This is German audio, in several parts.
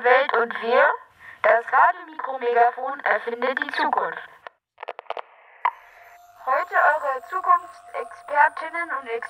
Welt und wir, das Radiomikro-Megafon erfindet die Zukunft. Heute eure Zukunftsexpertinnen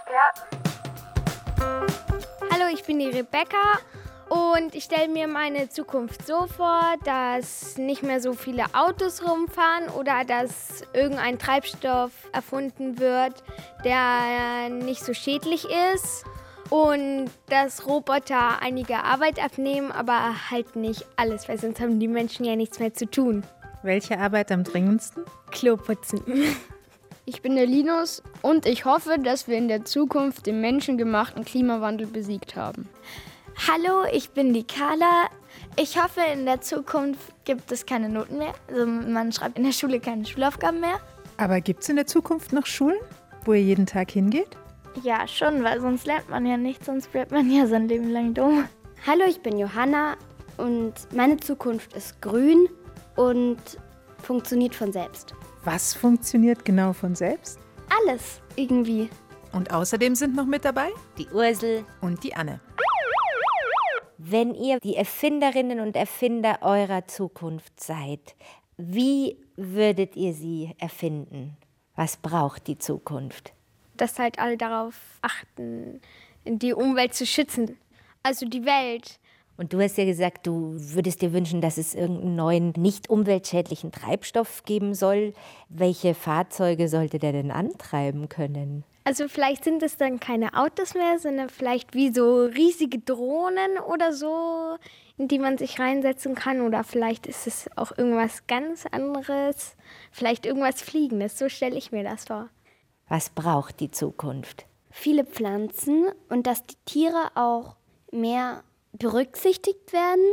und Experten. Hallo, ich bin die Rebecca und ich stelle mir meine Zukunft so vor, dass nicht mehr so viele Autos rumfahren oder dass irgendein Treibstoff erfunden wird, der nicht so schädlich ist und dass Roboter einige Arbeit abnehmen, aber halt nicht alles, weil sonst haben die Menschen ja nichts mehr zu tun. Welche Arbeit am dringendsten? Klo putzen. Ich bin der Linus und ich hoffe, dass wir in der Zukunft den menschengemachten Klimawandel besiegt haben. Hallo, ich bin die Carla. Ich hoffe, in der Zukunft gibt es keine Noten mehr. Also man schreibt in der Schule keine Schulaufgaben mehr. Aber gibt es in der Zukunft noch Schulen, wo ihr jeden Tag hingeht? Ja, schon, weil sonst lernt man ja nichts, sonst bleibt man ja sein Leben lang dumm. Hallo, ich bin Johanna und meine Zukunft ist grün und funktioniert von selbst. Was funktioniert genau von selbst? Alles irgendwie. Und außerdem sind noch mit dabei die Ursel und die Anne. Wenn ihr die Erfinderinnen und Erfinder eurer Zukunft seid, wie würdet ihr sie erfinden? Was braucht die Zukunft? Dass halt alle darauf achten, die Umwelt zu schützen, also die Welt. Und du hast ja gesagt, du würdest dir wünschen, dass es irgendeinen neuen, nicht umweltschädlichen Treibstoff geben soll. Welche Fahrzeuge sollte der denn antreiben können? Also vielleicht sind es dann keine Autos mehr, sondern vielleicht wie so riesige Drohnen oder so, in die man sich reinsetzen kann. Oder vielleicht ist es auch irgendwas ganz anderes, vielleicht irgendwas Fliegendes. So stelle ich mir das vor. Was braucht die Zukunft? Viele Pflanzen und dass die Tiere auch mehr berücksichtigt werden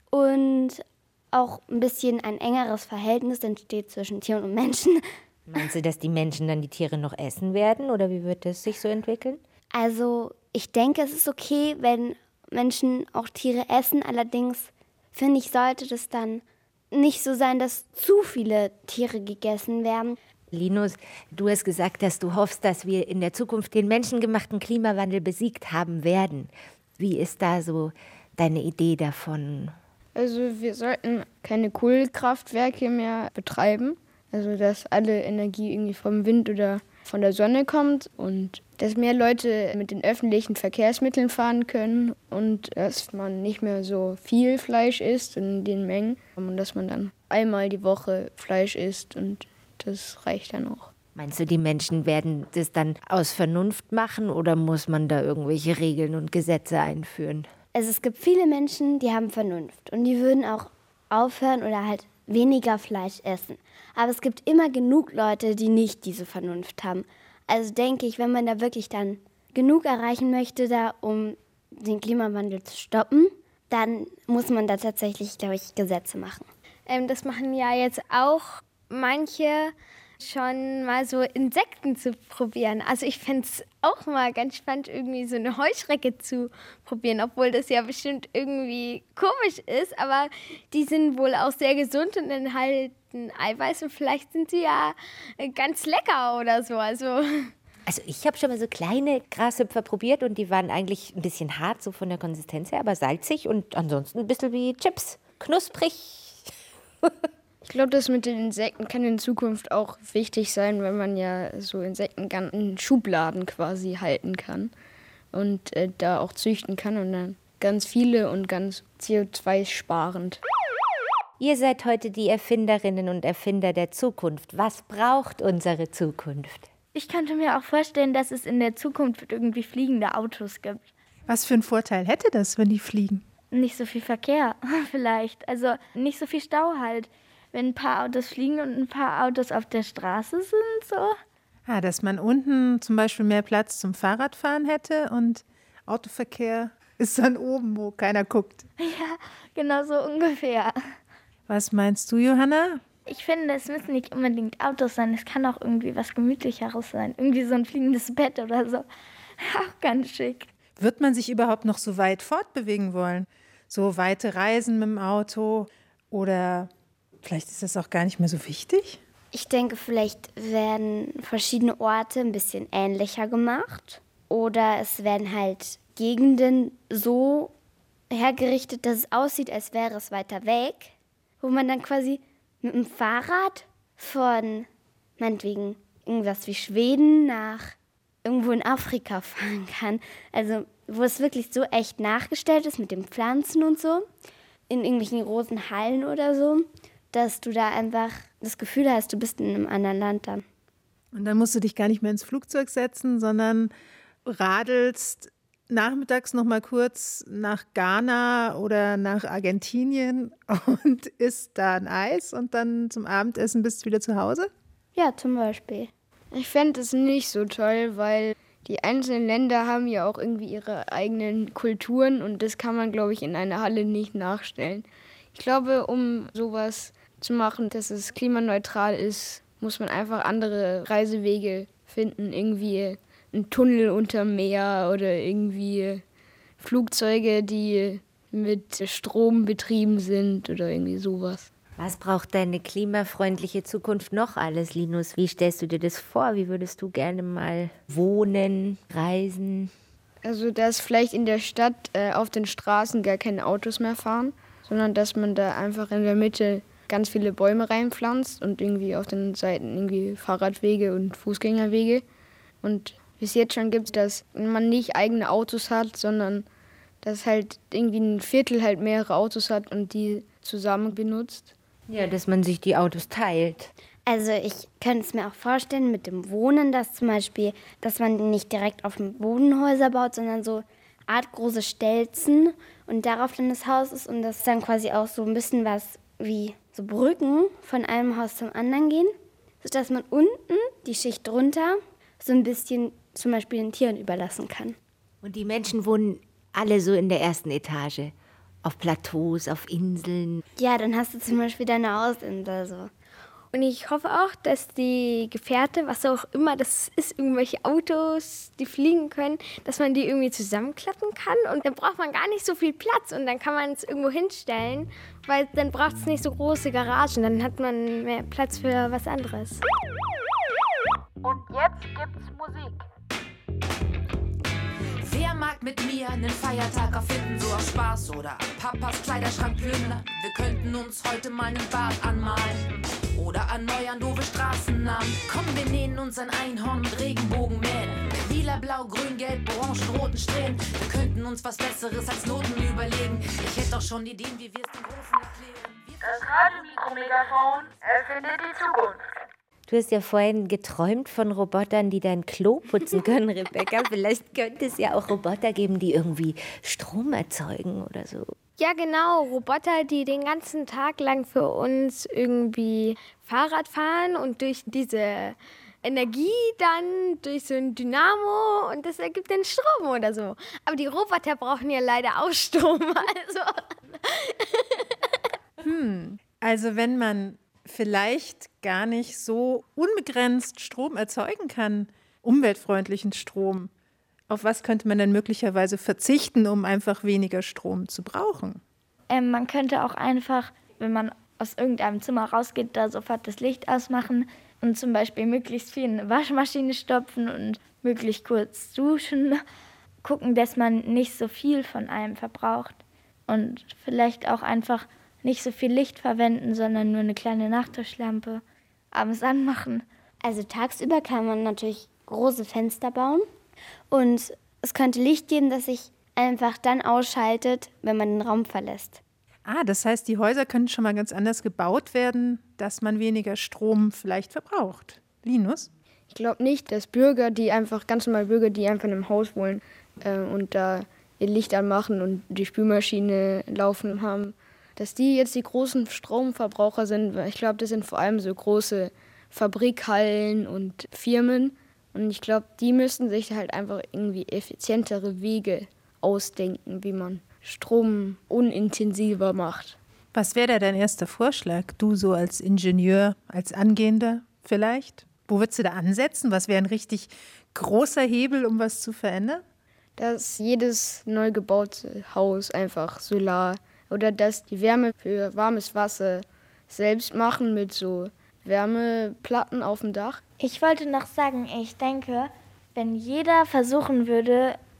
und auch ein bisschen ein engeres Verhältnis entsteht zwischen Tieren und Menschen. Meinst du, dass die Menschen dann die Tiere noch essen werden oder wie wird das sich so entwickeln? Also ich denke, es ist okay, wenn Menschen auch Tiere essen. Allerdings finde ich, sollte das dann nicht so sein, dass zu viele Tiere gegessen werden. Linus, du hast gesagt, dass du hoffst, dass wir in der Zukunft den menschengemachten Klimawandel besiegt haben werden. Wie ist da so deine Idee davon? Also wir sollten keine Kohlekraftwerke mehr betreiben. Also dass alle Energie irgendwie vom Wind oder von der Sonne kommt und dass mehr Leute mit den öffentlichen Verkehrsmitteln fahren können und dass man nicht mehr so viel Fleisch isst in den Mengen und dass man dann einmal die Woche Fleisch isst und das reicht dann auch. Meinst du, die Menschen werden das dann aus Vernunft machen oder muss man da irgendwelche Regeln und Gesetze einführen? Also es gibt viele Menschen, die haben Vernunft und die würden auch aufhören oder halt weniger Fleisch essen. Aber es gibt immer genug Leute, die nicht diese Vernunft haben. Also denke ich, wenn man da wirklich dann genug erreichen möchte, da um den Klimawandel zu stoppen, dann muss man da tatsächlich, glaube ich, Gesetze machen. Das machen ja jetzt auch manche schon mal so Insekten zu probieren. Also ich fände es auch mal ganz spannend, irgendwie so eine Heuschrecke zu probieren, obwohl das ja bestimmt irgendwie komisch ist, aber die sind wohl auch sehr gesund und enthalten Eiweiß und vielleicht sind sie ja ganz lecker oder so. Also ich habe schon mal so kleine Grashüpfer probiert und die waren eigentlich ein bisschen hart, so von der Konsistenz her, aber salzig und ansonsten ein bisschen wie Chips. Knusprig. Ich glaube, das mit den Insekten kann in Zukunft auch wichtig sein, weil man ja so Insekten in Schubladen quasi halten kann und da auch züchten kann und dann ganz viele und ganz CO2-sparend. Ihr seid heute die Erfinderinnen und Erfinder der Zukunft. Was braucht unsere Zukunft? Ich könnte mir auch vorstellen, dass es in der Zukunft irgendwie fliegende Autos gibt. Was für einen Vorteil hätte das, wenn die fliegen? Nicht so viel Verkehr vielleicht, also nicht so viel Stau halt. Wenn ein paar Autos fliegen und ein paar Autos auf der Straße sind, so. Dass man unten zum Beispiel mehr Platz zum Fahrradfahren hätte und Autoverkehr ist dann oben, wo keiner guckt. Ja, genau so ungefähr. Was meinst du, Johanna? Ich finde, es müssen nicht unbedingt Autos sein, es kann auch irgendwie was Gemütlicheres sein. Irgendwie so ein fliegendes Bett oder so. Auch ganz schick. Wird man sich überhaupt noch so weit fortbewegen wollen? So weite Reisen mit dem Auto oder vielleicht ist das auch gar nicht mehr so wichtig? Ich denke, vielleicht werden verschiedene Orte ein bisschen ähnlicher gemacht. Oder es werden halt Gegenden so hergerichtet, dass es aussieht, als wäre es weiter weg, wo man dann quasi mit dem Fahrrad von, meinetwegen, irgendwas wie Schweden nach irgendwo in Afrika fahren kann. Also wo es wirklich so echt nachgestellt ist mit den Pflanzen und so, in irgendwelchen großen Hallen oder so, dass du da einfach das Gefühl hast, du bist in einem anderen Land dann. Und dann musst du dich gar nicht mehr ins Flugzeug setzen, sondern radelst nachmittags noch mal kurz nach Ghana oder nach Argentinien und isst da ein Eis und dann zum Abendessen bist du wieder zu Hause? Ja, zum Beispiel. Ich fände es nicht so toll, weil die einzelnen Länder haben ja auch irgendwie ihre eigenen Kulturen und das kann man, glaube ich, in einer Halle nicht nachstellen. Ich glaube, um sowas zu machen, dass es klimaneutral ist, muss man einfach andere Reisewege finden, irgendwie ein Tunnel unterm Meer oder irgendwie Flugzeuge, die mit Strom betrieben sind oder irgendwie sowas. Was braucht deine klimafreundliche Zukunft noch alles, Linus? Wie stellst du dir das vor? Wie würdest du gerne mal wohnen, reisen? Also, dass vielleicht in der Stadt auf den Straßen gar keine Autos mehr fahren, sondern dass man da einfach in der Mitte ganz viele Bäume reinpflanzt und irgendwie auf den Seiten irgendwie Fahrradwege und Fußgängerwege. Und wie es jetzt schon gibt, dass man nicht eigene Autos hat, sondern dass halt irgendwie ein Viertel halt mehrere Autos hat und die zusammen benutzt. Ja, dass man sich die Autos teilt. Also ich könnte es mir auch vorstellen mit dem Wohnen, dass zum Beispiel, dass man nicht direkt auf dem Boden Häuser baut, sondern so artgroße Stelzen und darauf dann das Haus ist und das dann quasi auch so ein bisschen was wie so Brücken von einem Haus zum anderen gehen, sodass man unten die Schicht drunter so ein bisschen zum Beispiel den Tieren überlassen kann. Und die Menschen wohnen alle so in der ersten Etage, auf Plateaus, auf Inseln. Ja, dann hast du zum Beispiel deine Ausinsel so. Und ich hoffe auch, dass die Gefährte, was auch immer das ist, irgendwelche Autos, die fliegen können, dass man die irgendwie zusammenklappen kann. Und dann braucht man gar nicht so viel Platz und dann kann man es irgendwo hinstellen, weil dann braucht es nicht so große Garagen. Dann hat man mehr Platz für was anderes. Und jetzt gibt's Musik. Wer mag mit mir einen Feiertag erfinden, so aus Spaß oder Papas Kleiderschrank plündern? Wir könnten uns heute mal einen Bart anmalen oder erneuern doofe Straßennamen. Komm, wir nähen uns ein Einhorn mit Regenbogenmähnen, mit lila, blau, grün, gelb, orange, roten Strähnen. Wir könnten uns was Besseres als Noten überlegen. Ich hätte doch schon Ideen, wie wir es den Großen erklären. Das Radiomikromegafon erfindet die Zukunft. Du hast ja vorhin geträumt von Robotern, die dein Klo putzen können, Rebecca. Vielleicht könnte es ja auch Roboter geben, die irgendwie Strom erzeugen oder so. Ja, genau. Roboter, die den ganzen Tag lang für uns irgendwie Fahrrad fahren und durch diese Energie dann durch so ein Dynamo und das ergibt den Strom oder so. Aber die Roboter brauchen ja leider auch Strom. Also wenn man vielleicht gar nicht so unbegrenzt Strom erzeugen kann, umweltfreundlichen Strom, auf was könnte man denn möglicherweise verzichten, um einfach weniger Strom zu brauchen? Man könnte auch einfach, wenn man aus irgendeinem Zimmer rausgeht, da sofort das Licht ausmachen und zum Beispiel möglichst viel in eine Waschmaschine stopfen und möglichst kurz duschen. Gucken, dass man nicht so viel von allem verbraucht und vielleicht auch einfach nicht so viel Licht verwenden, sondern nur eine kleine Nachttischlampe abends anmachen. Also tagsüber kann man natürlich große Fenster bauen und es könnte Licht geben, das sich einfach dann ausschaltet, wenn man den Raum verlässt. Das heißt, die Häuser können schon mal ganz anders gebaut werden, dass man weniger Strom vielleicht verbraucht. Linus? Ich glaube nicht, dass Bürger, die einfach in einem Haus wohnen und da ihr Licht anmachen und die Spülmaschine laufen haben, dass die jetzt die großen Stromverbraucher sind. Ich glaube, das sind vor allem so große Fabrikhallen und Firmen. Und ich glaube, die müssten sich halt einfach irgendwie effizientere Wege ausdenken, wie man Strom unintensiver macht. Was wäre da dein erster Vorschlag? Du so als Ingenieur, als Angehender vielleicht? Wo würdest du da ansetzen? Was wäre ein richtig großer Hebel, um was zu verändern? Dass jedes neu gebaute Haus einfach Solar oder dass die Wärme für warmes Wasser selbst machen mit so Wärmeplatten auf dem Dach. Ich wollte noch sagen, ich denke, wenn jeder versuchen würde,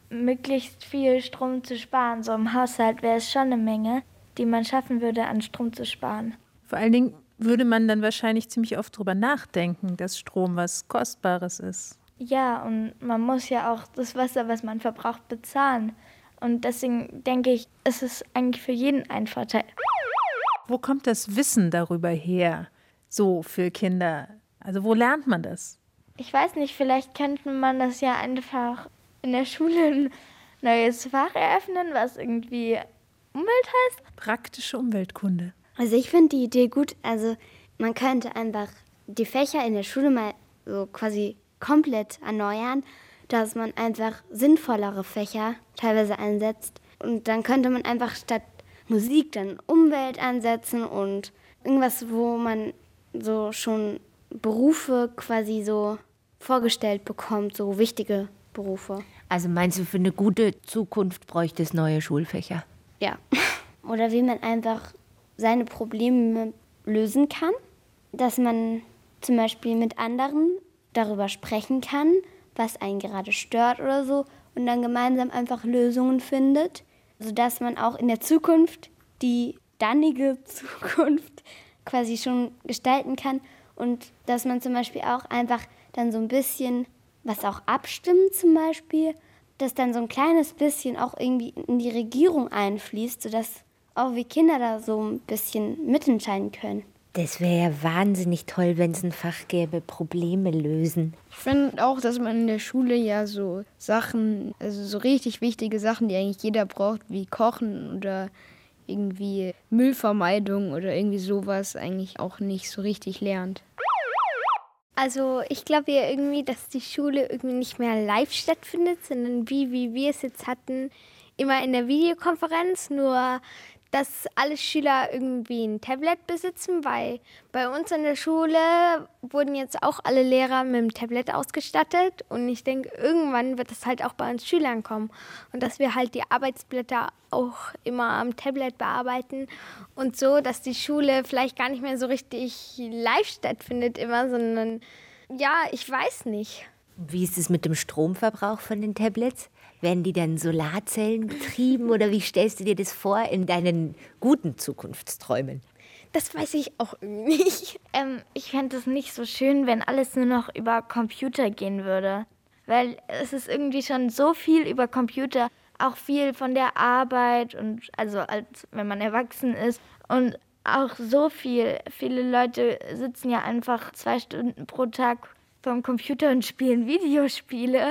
möglichst viel Strom zu sparen. So im Haushalt wäre es schon eine Menge, die man schaffen würde, an Strom zu sparen. Vor allen Dingen würde man dann wahrscheinlich ziemlich oft drüber nachdenken, dass Strom was Kostbares ist. Ja, und man muss ja auch das Wasser, was man verbraucht, bezahlen. Und deswegen denke ich, es ist eigentlich für jeden ein Vorteil. Wo kommt das Wissen darüber her, so für Kinder? Also wo lernt man das? Ich weiß nicht, vielleicht könnte man das ja einfach in der Schule ein neues Fach eröffnen, was irgendwie Umwelt heißt. Praktische Umweltkunde. Also ich finde die Idee gut. Also man könnte einfach die Fächer in der Schule mal so quasi komplett erneuern, dass man einfach sinnvollere Fächer teilweise einsetzt. Und dann könnte man einfach statt Musik dann Umwelt ansetzen und irgendwas, wo man so schon Berufe quasi so vorgestellt bekommt, so wichtige Berufe. Also meinst du, für eine gute Zukunft bräuchte es neue Schulfächer? Ja. Oder wie man einfach seine Probleme lösen kann, dass man zum Beispiel mit anderen darüber sprechen kann, was einen gerade stört oder so und dann gemeinsam einfach Lösungen findet, sodass man auch in der Zukunft die dannige Zukunft quasi schon gestalten kann und dass man zum Beispiel auch einfach dann so ein bisschen was auch abstimmt zum Beispiel, dass dann so ein kleines bisschen auch irgendwie in die Regierung einfließt, sodass auch wir Kinder da so ein bisschen mitentscheiden können. Das wäre ja wahnsinnig toll, wenn es ein Fach gäbe, Probleme lösen. Ich finde auch, dass man in der Schule ja so Sachen, also so richtig wichtige Sachen, die eigentlich jeder braucht, wie Kochen oder irgendwie Müllvermeidung oder irgendwie sowas, eigentlich auch nicht so richtig lernt. Also ich glaube ja irgendwie, dass die Schule irgendwie nicht mehr live stattfindet, sondern wie wir es jetzt hatten, immer in der Videokonferenz, nur dass alle Schüler irgendwie ein Tablet besitzen, weil bei uns in der Schule wurden jetzt auch alle Lehrer mit dem Tablet ausgestattet und ich denke, irgendwann wird das halt auch bei uns Schülern kommen und dass wir halt die Arbeitsblätter auch immer am Tablet bearbeiten und so, dass die Schule vielleicht gar nicht mehr so richtig live stattfindet immer, sondern ja, ich weiß nicht. Wie ist es mit dem Stromverbrauch von den Tablets? Werden die dann Solarzellen betrieben oder wie stellst du dir das vor in deinen guten Zukunftsträumen? Das weiß ich auch irgendwie nicht. Ich fände es nicht so schön, wenn alles nur noch über Computer gehen würde. Weil es ist irgendwie schon so viel über Computer, auch viel von der Arbeit und also als wenn man erwachsen ist. Und auch so viel. Viele Leute sitzen ja einfach 2 Stunden pro Tag vom Computer und spielen Videospiele.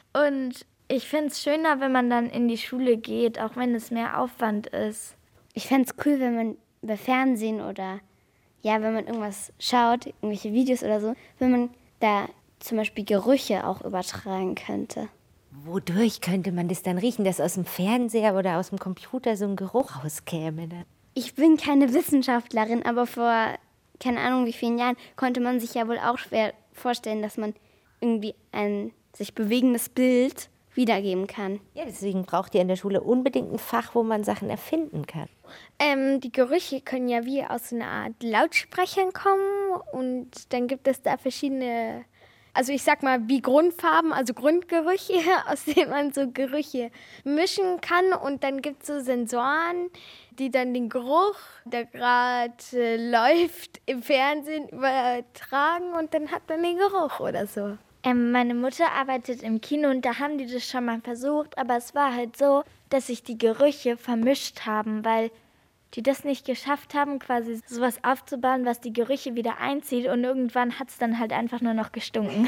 Und ich finde es schöner, wenn man dann in die Schule geht, auch wenn es mehr Aufwand ist. Ich fände es cool, wenn man bei Fernsehen oder ja, wenn man irgendwas schaut, irgendwelche Videos oder so, wenn man da zum Beispiel Gerüche auch übertragen könnte. Wodurch könnte man das dann riechen, dass aus dem Fernseher oder aus dem Computer so ein Geruch rauskäme? Ne? Ich bin keine Wissenschaftlerin, aber vor keine Ahnung wie vielen Jahren konnte man sich ja wohl auch schwer vorstellen, dass man irgendwie ein sich bewegendes Bild wiedergeben kann. Ja, deswegen braucht ihr in der Schule unbedingt ein Fach, wo man Sachen erfinden kann. Die Gerüche können ja wie aus einer Art Lautsprechern kommen und dann gibt es da verschiedene, also ich sag mal wie Grundfarben, also Grundgerüche, aus denen man so Gerüche mischen kann und dann gibt es so Sensoren, die dann den Geruch, der gerade läuft, im Fernsehen übertragen und dann hat man den Geruch oder so. Meine Mutter arbeitet im Kino und da haben die das schon mal versucht, aber es war halt so, dass sich die Gerüche vermischt haben, weil die das nicht geschafft haben, quasi sowas aufzubauen, was die Gerüche wieder einzieht und irgendwann hat es dann halt einfach nur noch gestunken.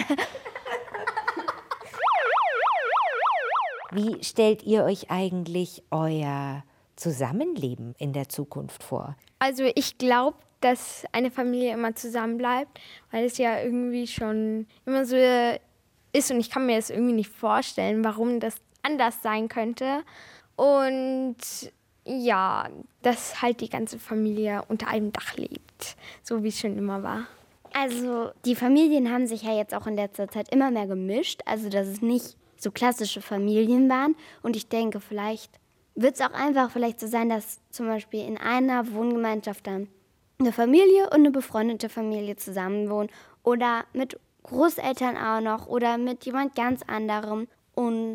Wie stellt ihr euch eigentlich euer Zusammenleben in der Zukunft vor? Also ich glaube, dass eine Familie immer zusammen bleibt, weil es ja irgendwie schon immer so ist und ich kann mir das irgendwie nicht vorstellen, warum das anders sein könnte. Und ja, dass halt die ganze Familie unter einem Dach lebt, so wie es schon immer war. Also die Familien haben sich ja jetzt auch in letzter Zeit immer mehr gemischt, also dass es nicht so klassische Familien waren. Und ich denke, vielleicht wird es auch einfach vielleicht so sein, dass zum Beispiel in einer Wohngemeinschaft dann eine Familie und eine befreundete Familie zusammenwohnen oder mit Großeltern auch noch oder mit jemand ganz anderem. Und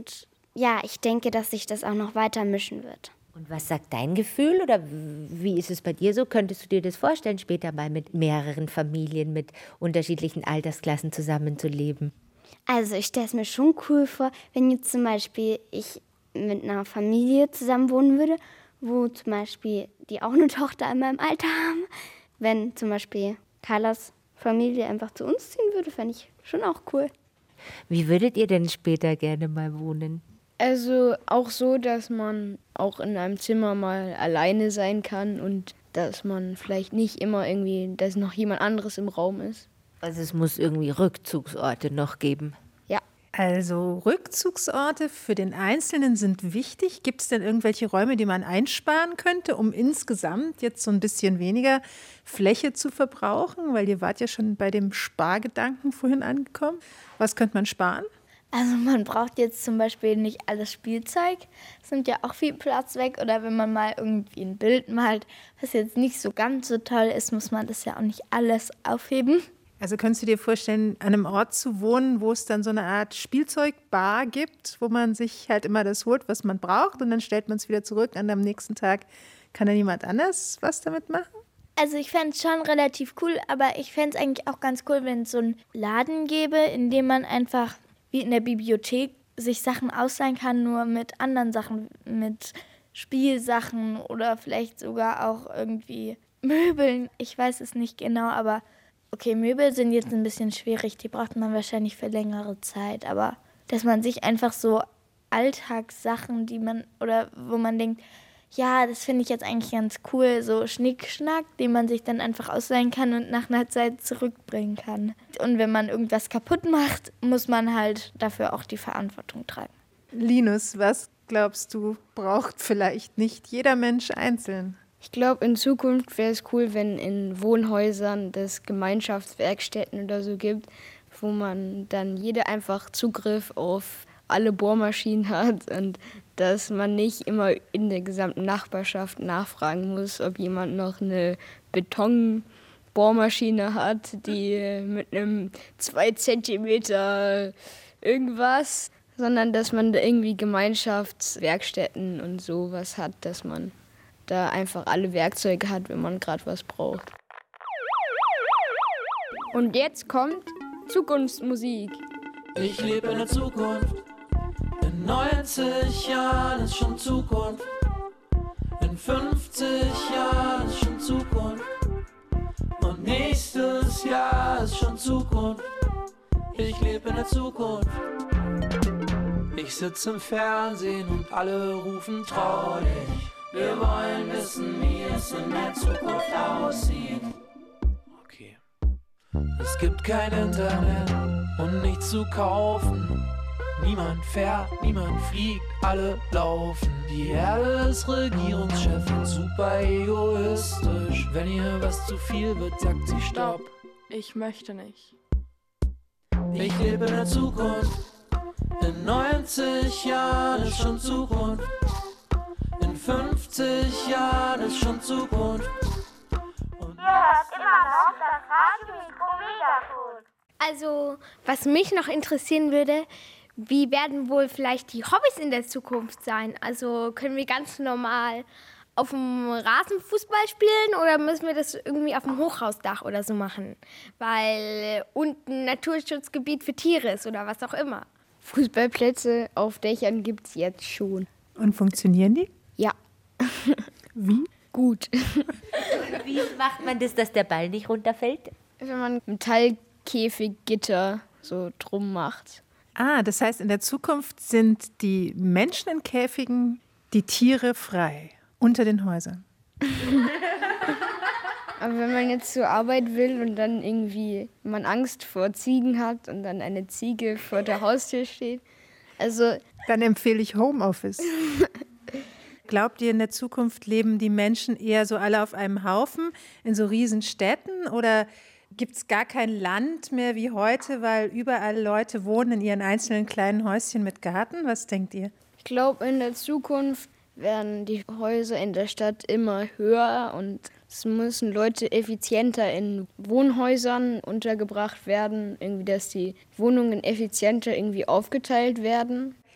ja, ich denke, dass sich das auch noch weiter mischen wird. Und was sagt dein Gefühl oder wie ist es bei dir so? Könntest du dir das vorstellen, später mal mit mehreren Familien, mit unterschiedlichen Altersklassen zusammenzuleben? Also ich stelle es mir schon cool vor, wenn jetzt zum Beispiel ich mit einer Familie zusammen wohnen würde, wo zum Beispiel die auch eine Tochter in meinem Alter haben. Wenn zum Beispiel Carlas Familie einfach zu uns ziehen würde, fände ich schon auch cool. Wie würdet ihr denn später gerne mal wohnen? Also auch so, dass man auch in einem Zimmer mal alleine sein kann und dass man vielleicht nicht immer irgendwie, dass noch jemand anderes im Raum ist. Also es muss irgendwie Rückzugsorte noch geben. Ja. Also Rückzugsorte für den Einzelnen sind wichtig. Gibt es denn irgendwelche Räume, die man einsparen könnte, um insgesamt jetzt so ein bisschen weniger Fläche zu verbrauchen? Weil ihr wart ja schon bei dem Spargedanken vorhin angekommen. Was könnte man sparen? Also man braucht jetzt zum Beispiel nicht alles Spielzeug. Es nimmt ja auch viel Platz weg. Oder wenn man mal irgendwie ein Bild malt, was jetzt nicht so ganz so toll ist, muss man das ja auch nicht alles aufheben. Also könntest du dir vorstellen, an einem Ort zu wohnen, wo es dann so eine Art Spielzeugbar gibt, wo man sich halt immer das holt, was man braucht und dann stellt man es wieder zurück und am nächsten Tag kann dann jemand anders was damit machen? Also ich fände es schon relativ cool, aber ich fände es eigentlich auch ganz cool, wenn es so einen Laden gäbe, in dem man einfach wie in der Bibliothek sich Sachen ausleihen kann, nur mit anderen Sachen, mit Spielsachen oder vielleicht sogar auch irgendwie Möbeln. Ich weiß es nicht genau, aber okay, Möbel sind jetzt ein bisschen schwierig, die braucht man wahrscheinlich für längere Zeit, aber dass man sich einfach so Alltagssachen, die man, oder wo man denkt, ja, das finde ich jetzt eigentlich ganz cool, so Schnickschnack, den man sich dann einfach ausleihen kann und nach einer Zeit zurückbringen kann. Und wenn man irgendwas kaputt macht, muss man halt dafür auch die Verantwortung tragen. Linus, was glaubst du, braucht vielleicht nicht jeder Mensch einzeln? Ich glaube, in Zukunft wäre es cool, wenn in Wohnhäusern es Gemeinschaftswerkstätten oder so gibt, wo man dann jeder einfach Zugriff auf alle Bohrmaschinen hat und dass man nicht immer in der gesamten Nachbarschaft nachfragen muss, ob jemand noch eine Betonbohrmaschine hat, die mit einem 2 Zentimeter irgendwas, sondern dass man da irgendwie Gemeinschaftswerkstätten und sowas hat, dass man da einfach alle Werkzeuge hat, wenn man gerade was braucht. Und jetzt kommt Zukunftsmusik. Ich lebe in der Zukunft. In 90 Jahren ist schon Zukunft. In 50 Jahren ist schon Zukunft. Und nächstes Jahr ist schon Zukunft. Ich lebe in der Zukunft. Ich sitze im Fernsehen und alle rufen trau dich. Wir wollen wissen, wie es in der Zukunft aussieht. Okay. Es gibt kein Internet und nichts zu kaufen. Niemand fährt, niemand fliegt, alle laufen. Die Erde ist Regierungschef und super egoistisch. Wenn ihr was zu viel wird, sagt sie Stopp. Ich möchte nicht. Ich lebe in der Zukunft. In 90 Jahren ist schon Zukunft. In 50 Jahren ist schon Zukunft. Und Ihr hört immer noch das Radio Mikromegafon. Also, was mich noch interessieren würde, wie werden wohl vielleicht die Hobbys in der Zukunft sein? Also können wir ganz normal auf dem Rasenfußball spielen oder müssen wir das irgendwie auf dem Hochhausdach oder so machen? Weil unten Naturschutzgebiet für Tiere ist oder was auch immer. Fußballplätze auf Dächern gibt es jetzt schon. Und funktionieren die? Ja. Wie? Gut. Wie macht man das, dass der Ball nicht runterfällt? Wenn man Metallkäfiggitter so drum macht. Ah, das heißt, in der Zukunft sind die Menschen in Käfigen, die Tiere frei unter den Häusern. Aber wenn man jetzt zur Arbeit will und dann irgendwie man Angst vor Ziegen hat und dann eine Ziege vor der Haustür steht, also dann empfehle ich Homeoffice. Glaubt ihr, in der Zukunft leben die Menschen eher so alle auf einem Haufen in so riesen Städten oder gibt es gar kein Land mehr wie heute, weil überall Leute wohnen in ihren einzelnen kleinen Häuschen mit Garten? Was denkt ihr? Ich glaube, in der Zukunft werden die Häuser in der Stadt immer höher und es müssen Leute effizienter in Wohnhäusern untergebracht werden, irgendwie, dass die Wohnungen effizienter irgendwie aufgeteilt werden.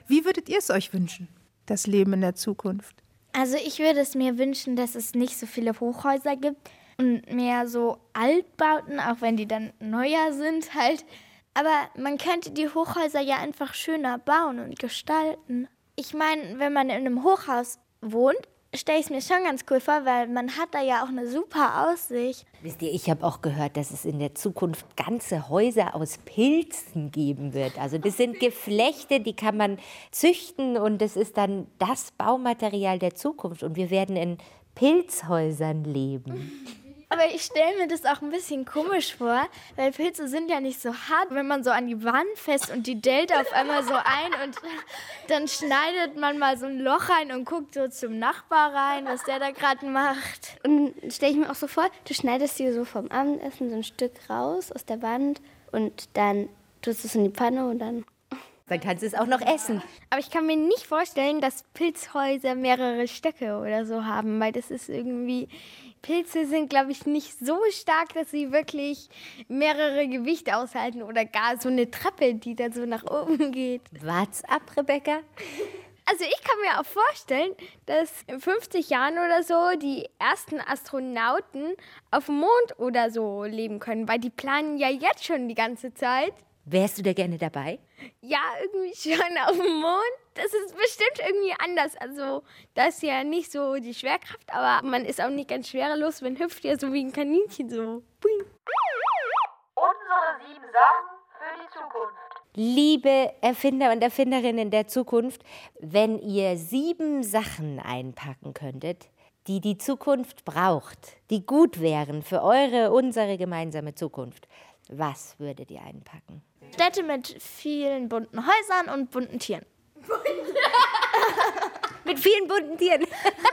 Wie würdet ihr es euch wünschen, das Leben in der Zukunft? Also ich würde es mir wünschen, dass es nicht so viele Hochhäuser gibt und mehr so Altbauten, auch wenn die dann neuer sind halt. Aber man könnte die Hochhäuser ja einfach schöner bauen und gestalten. Ich meine, wenn man in einem Hochhaus wohnt, stelle ich es mir schon ganz cool vor, weil man hat da ja auch eine super Aussicht. Wisst ihr, ich habe auch gehört, dass es in der Zukunft ganze Häuser aus Pilzen geben wird. Also das sind Geflechte, die kann man züchten und das ist dann das Baumaterial der Zukunft. Und wir werden in Pilzhäusern leben. Aber ich stelle mir das auch ein bisschen komisch vor, weil Pilze sind ja nicht so hart, wenn man so an die Wand fest und die dellt auf einmal so ein und dann schneidet man mal so ein Loch rein und guckt so zum Nachbar rein, was der da gerade macht. Und stelle ich mir auch so vor, du schneidest dir so vom Abendessen so ein Stück raus aus der Wand und dann tust du es in die Pfanne und dann kannst du es auch noch essen. Aber ich kann mir nicht vorstellen, dass Pilzhäuser mehrere Stöcke oder so haben, weil das ist irgendwie... Pilze sind, glaube ich, nicht so stark, dass sie wirklich mehrere Gewichte aushalten oder gar so eine Treppe, die dann so nach oben geht. Wart's ab, Rebecca. Also ich kann mir auch vorstellen, dass in 50 Jahren oder so die ersten Astronauten auf dem Mond oder so leben können, weil die planen ja jetzt schon die ganze Zeit. Wärst du da gerne dabei? Ja, irgendwie schon auf dem Mond. Das ist bestimmt irgendwie anders. Also, das ist ja nicht so die Schwerkraft, aber man ist auch nicht ganz schwerelos. Man hüpft ja so wie ein Kaninchen so. Boing. Unsere 7 Sachen für die Zukunft. Liebe Erfinder und Erfinderinnen der Zukunft, wenn ihr 7 Sachen einpacken könntet, die die Zukunft braucht, die gut wären für unsere gemeinsame Zukunft, was würdet ihr einpacken? Städte mit vielen bunten Häusern und bunten Tieren. Mit vielen bunten Tieren.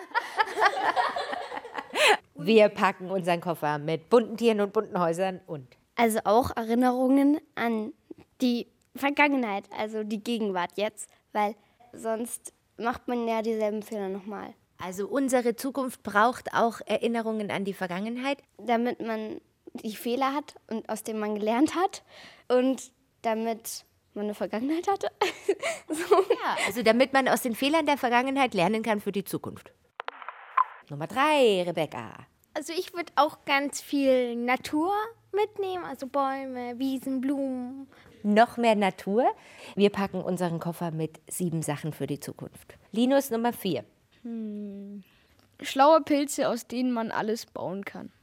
Wir packen unseren Koffer mit bunten Tieren und bunten Häusern und... Also auch Erinnerungen an die Vergangenheit, also die Gegenwart jetzt, weil sonst macht man ja dieselben Fehler nochmal. Also unsere Zukunft braucht auch Erinnerungen an die Vergangenheit? Damit man die Fehler hat und aus denen man gelernt hat und damit man eine Vergangenheit hatte. So. Ja, also damit man aus den Fehlern der Vergangenheit lernen kann für die Zukunft. Nummer 3, Rebecca. Also ich würde auch ganz viel Natur mitnehmen, also Bäume, Wiesen, Blumen. Noch mehr Natur. Wir packen unseren Koffer mit 7 Sachen für die Zukunft. Linus, Nummer 4. Schlaue Pilze, aus denen man alles bauen kann.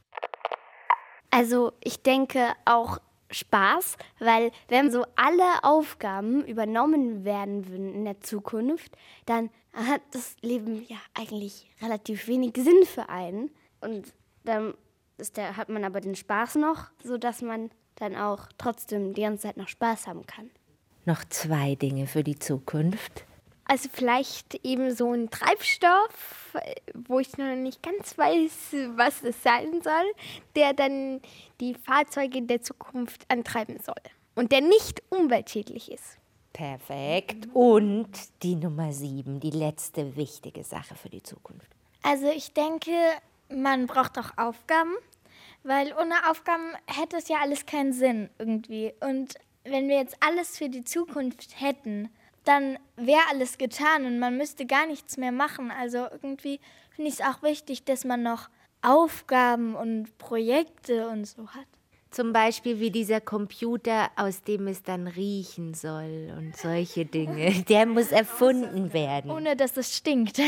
Also ich denke auch Spaß, weil wenn so alle Aufgaben übernommen werden würden in der Zukunft, dann hat das Leben ja eigentlich relativ wenig Sinn für einen. Und dann hat man aber den Spaß noch, sodass man dann auch trotzdem die ganze Zeit noch Spaß haben kann. Noch 2 Dinge für die Zukunft. Also vielleicht eben so ein Treibstoff, wo ich noch nicht ganz weiß, was es sein soll, der dann die Fahrzeuge der Zukunft antreiben soll und der nicht umweltschädlich ist. Perfekt. Und die Nummer 7, die letzte wichtige Sache für die Zukunft. Also ich denke, man braucht auch Aufgaben, weil ohne Aufgaben hätte es ja alles keinen Sinn irgendwie. Und wenn wir jetzt alles für die Zukunft hätten, dann wäre alles getan und man müsste gar nichts mehr machen. Also irgendwie finde ich es auch wichtig, dass man noch Aufgaben und Projekte und so hat. Zum Beispiel wie dieser Computer, aus dem es dann riechen soll und solche Dinge. Der muss erfunden werden. Ohne dass es stinkt.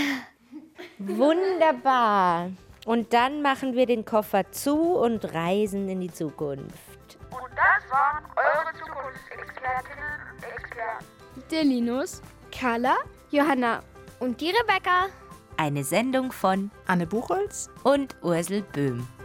Wunderbar. Und dann machen wir den Koffer zu und reisen in die Zukunft. Und das waren eure Zukunftsexpertinnen und Experten. Der Linus, Carla, Johanna und die Rebecca. Eine Sendung von Anne Buchholz und Ursel Böhm.